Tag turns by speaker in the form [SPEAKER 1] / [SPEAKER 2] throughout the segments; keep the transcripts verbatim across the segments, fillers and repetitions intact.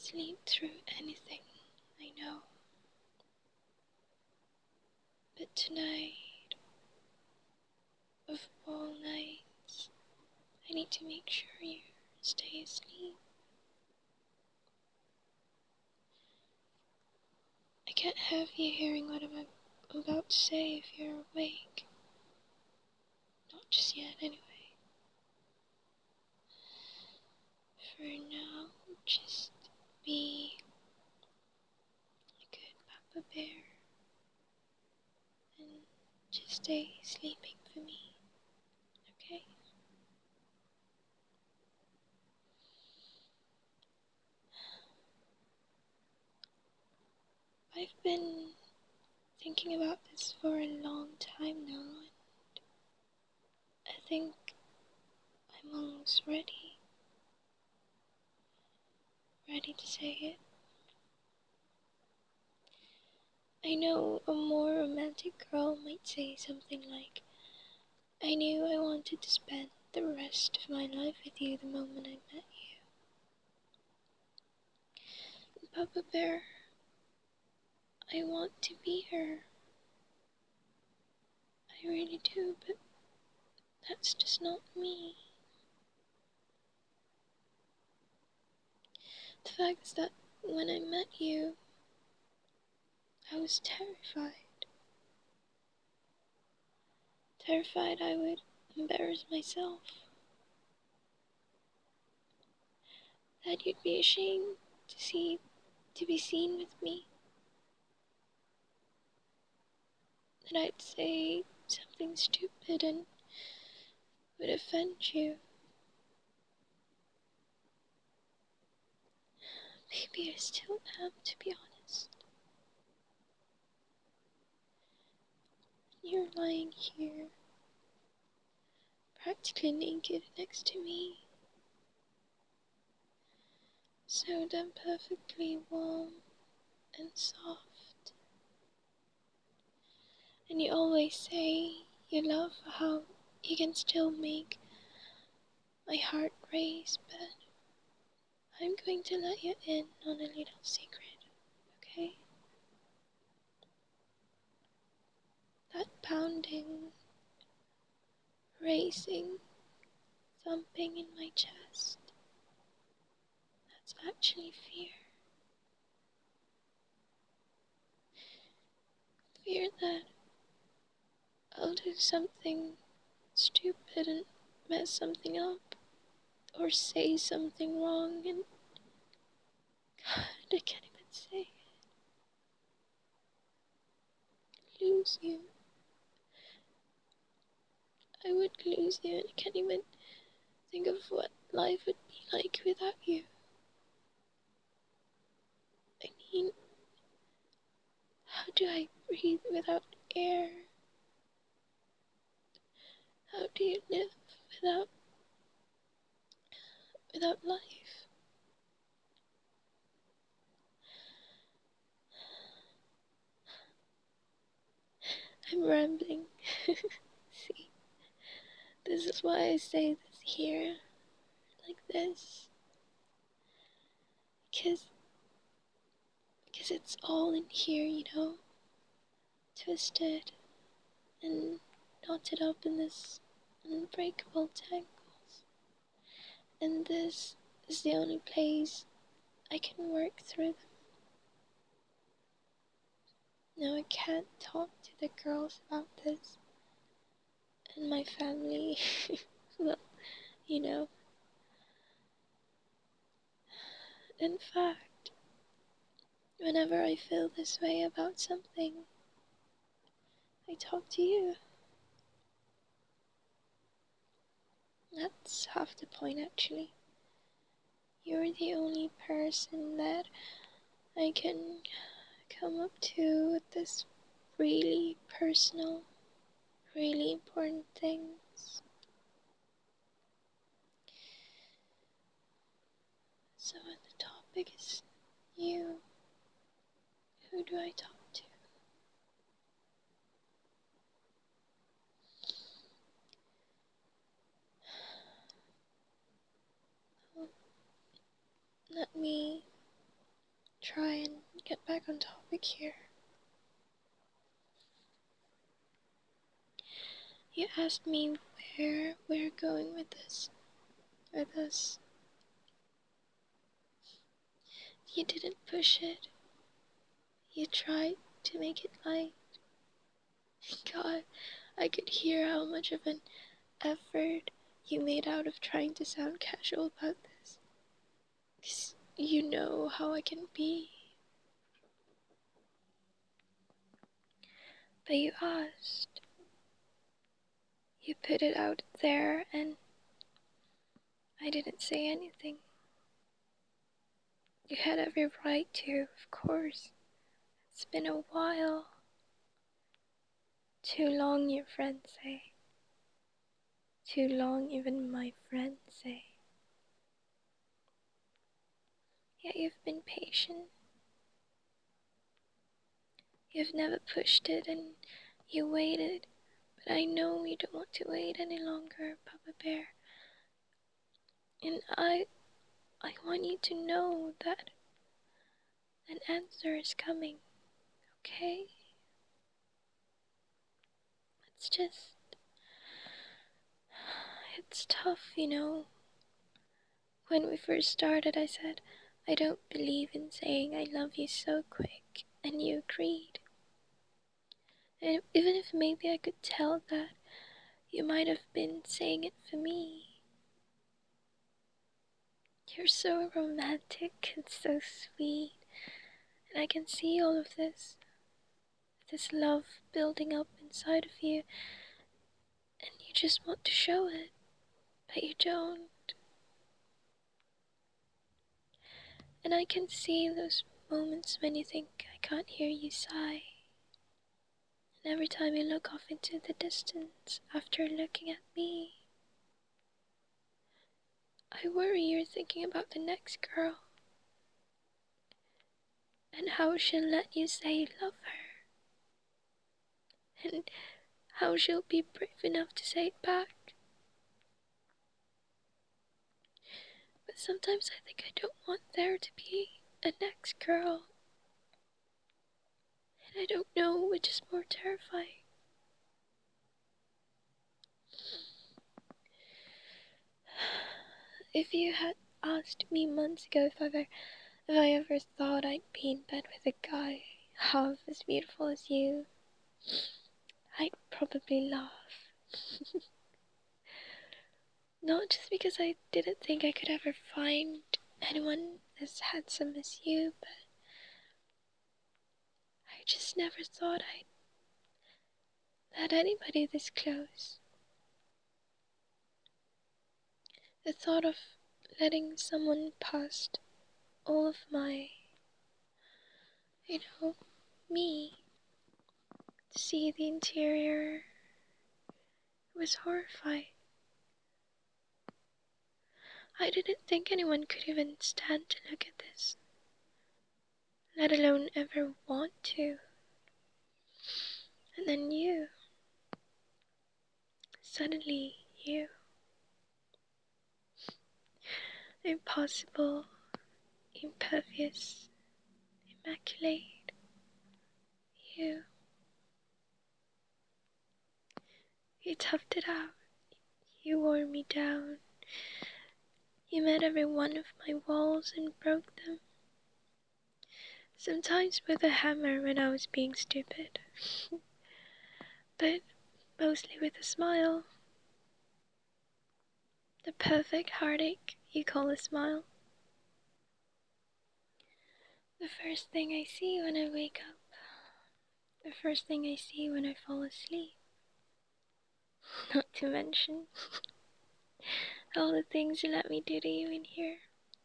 [SPEAKER 1] sleep through anything, I know. But tonight, of all nights, I need to make sure you stay asleep. I can't have you hearing what I'm about to say if you're awake. Not just yet, anyway. For now, just be a good Papa Bear and just stay sleeping for me, okay? I've been thinking about this for a long time now, and I think I'm almost ready. Ready to say it. I know a more romantic girl might say something like, I knew I wanted to spend the rest of my life with you the moment I met you. And Papa Bear, I want to be her. I really do, but that's just not me. The fact is that when I met you, I was terrified. Terrified I would embarrass myself. That you'd be ashamed to see, to be seen with me. That I'd say something stupid and would offend you. Maybe I still am, to be honest. You're lying here, practically naked next to me. So damn perfectly warm and soft. And you always say you love how you can still make my heart race, but I'm going to let you in on a little secret, okay? That pounding, racing, thumping in my chest, that's actually fear. Fear that I'll do something stupid and mess something up, or say something wrong, and God, I can't even say it. Lose you. I would lose you, and I can't even think of what life would be like without you. I mean, how do I breathe without air? How do you live without without life? I'm rambling. See, this is why I say this here, like this. Because, because it's all in here, you know, twisted and knotted up in this unbreakable tangles. And this is the only place I can work through them. No, I can't talk to the girls about this. And my family, well, you know. In fact, whenever I feel this way about something, I talk to you. That's half the point, actually. You're the only person that I can come up to with this really personal, really important things. So when the topic is you, who do I talk to? Well, not me, try and get back on topic here. You asked me where we're going with this, with us. You didn't push it. You tried to make it light. God, I could hear how much of an effort you made out of trying to sound casual about this. 'Cause you know how I can be. But you asked. You put it out there and I didn't say anything. You had every right to, of course. It's been a while. Too long, your friends say. Too long, even my friends say. Yet you've been patient. You've never pushed it and you waited. But I know you don't want to wait any longer, Papa Bear. And I, I want you to know that an answer is coming, okay? It's just, it's tough, you know. When we first started, I said, I don't believe in saying I love you so quick, and you agreed. And even if maybe I could tell that you might have been saying it for me. You're so romantic and so sweet, and I can see all of this, this love building up inside of you, and you just want to show it, but you don't. And I can see those moments when you think I can't hear you sigh. And every time you look off into the distance after looking at me, I worry you're thinking about the next girl and how she'll let you say you love her, and how she'll be brave enough to say it back. But sometimes I think I don't want there to be a next girl, and I don't know which is more terrifying. If you had asked me months ago if I ever, if I ever thought I'd be in bed with a guy half as beautiful as you, I'd probably laugh. Not just because I didn't think I could ever find anyone as handsome as you, but I just never thought I'd let anybody this close. The thought of letting someone past all of my, you know, me, to see the interior was horrifying. I didn't think anyone could even stand to look at this, let alone ever want to. And then you, suddenly you, impossible, impervious, immaculate, you. You toughed it out, you wore me down, you met every one of my walls and broke them. Sometimes with a hammer when I was being stupid, but mostly with a smile. The perfect heartache you call a smile. The first thing I see when I wake up. The first thing I see when I fall asleep. Not to mention all the things you let me do to you in here.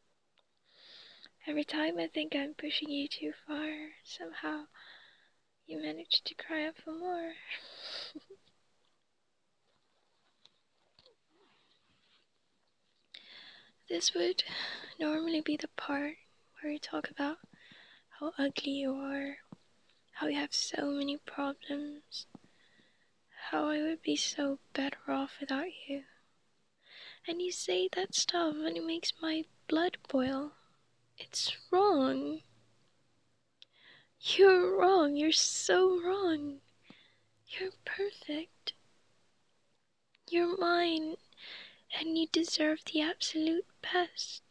[SPEAKER 1] Every time I think I'm pushing you too far, somehow you manage to cry out for more. This would normally be the part where you talk about how ugly you are, how you have so many problems, how I would be so better off without you. And you say that stuff and it makes my blood boil. It's wrong. You're wrong. You're so wrong. You're perfect. You're mine, and you deserve the absolute best.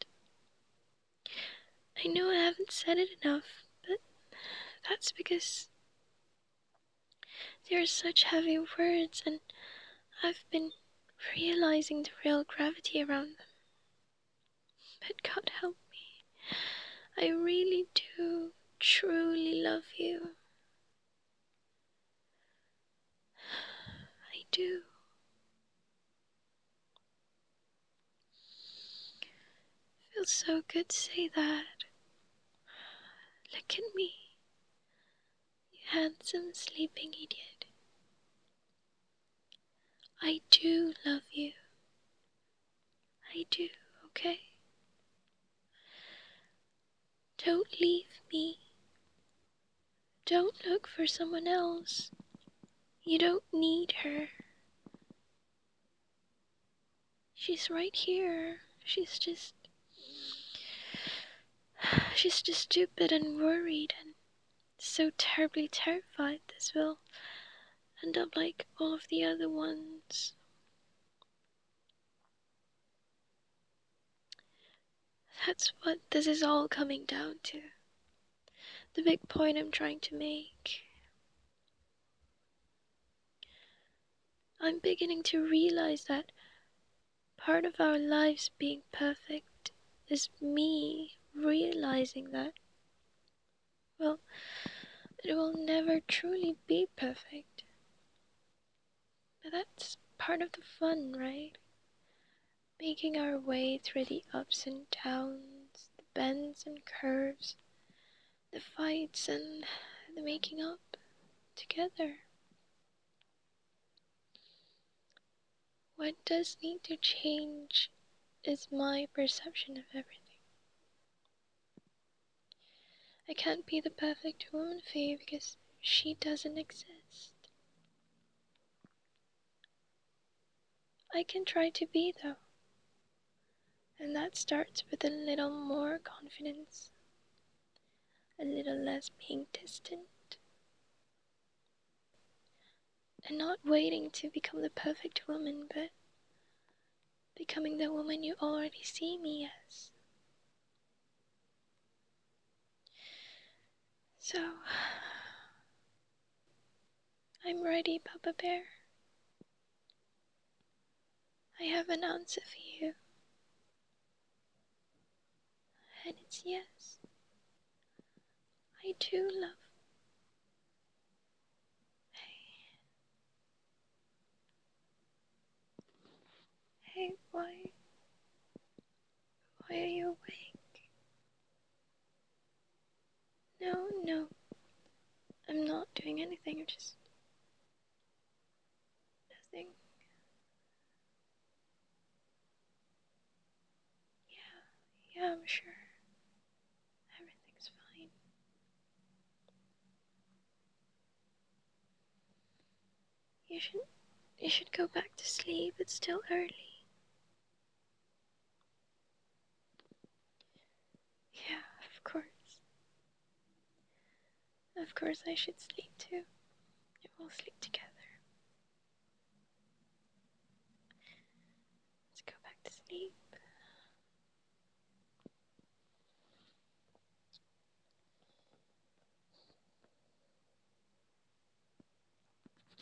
[SPEAKER 1] I know I haven't said it enough, but that's because they're such heavy words, and I've been realizing the real gravity around them. But God help me, I really do truly love you. I do. Feels so good to say that. Look at me, you handsome sleeping idiot. I do love you. I do, okay? Don't leave me. Don't look for someone else. You don't need her. She's right here. She's just... She's just stupid and worried and so terribly terrified this will end up like all of the other ones. That's what this is all coming down to. The big point I'm trying to make. I'm beginning to realize that part of our lives being perfect is me realizing that, well, it will never truly be perfect. But that's part of the fun, right? Making our way through the ups and downs, the bends and curves, the fights and the making up together. What does need to change is my perception of everything. I can't be the perfect woman for you because she doesn't exist. I can try to be though, and that starts with a little more confidence, a little less being distant, and not waiting to become the perfect woman, but becoming the woman you already see me as. So, I'm ready, Papa Bear. I have an answer for you. And it's yes. I do love. Hey. Hey, why? Why are you awake? No, no. I'm not doing anything. I'm just... nothing. Yeah, yeah, I'm sure. Everything's fine. You should... you should go back to sleep. It's still early. Yeah, of course. Of course I should sleep too. We'll sleep together. Let's go back to sleep.